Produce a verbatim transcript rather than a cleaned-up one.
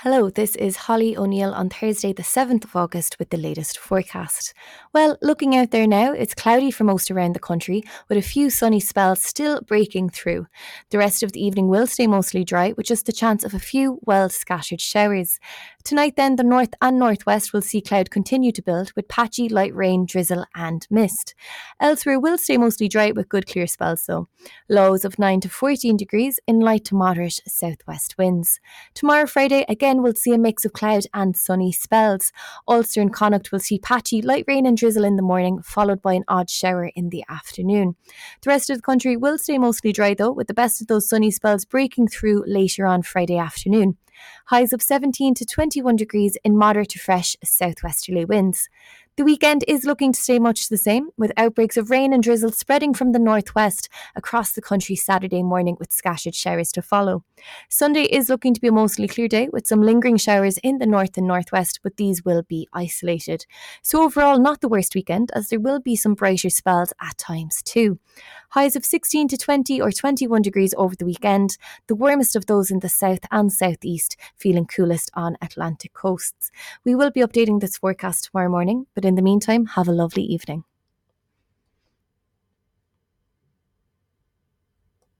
Hello, this is Holly O'Neill on Thursday, the seventh of August, with the latest forecast. Well, looking out there now, it's cloudy for most around the country, with a few sunny spells still breaking through. The rest of the evening will stay mostly dry, with just the chance of a few well scattered showers. Tonight, then, the north and northwest will see cloud continue to build, with patchy light rain, drizzle, and mist. Elsewhere will stay mostly dry, with good clear spells, though. Lows of nine to fourteen degrees in light to moderate southwest winds. Tomorrow, Friday, again we'll see a mix of cloud and sunny spells. Ulster and Connacht will see patchy light rain and drizzle in the morning, followed by an odd shower in the afternoon. The rest of the country will stay mostly dry though, with the best of those sunny spells breaking through later on Friday afternoon. Highs of seventeen to twenty-one degrees in moderate to fresh southwesterly winds. The weekend is looking to stay much the same, with outbreaks of rain and drizzle spreading from the northwest across the country Saturday morning, with scattered showers to follow. Sunday is looking to be a mostly clear day, with some lingering showers in the north and northwest, but these will be isolated. So overall, not the worst weekend, as there will be some brighter spells at times too. Highs of sixteen to twenty or twenty-one degrees over the weekend, the warmest of those in the south and southeast, feeling coolest on Atlantic coasts. We will be updating this forecast tomorrow morning, but in the meantime, have a lovely evening.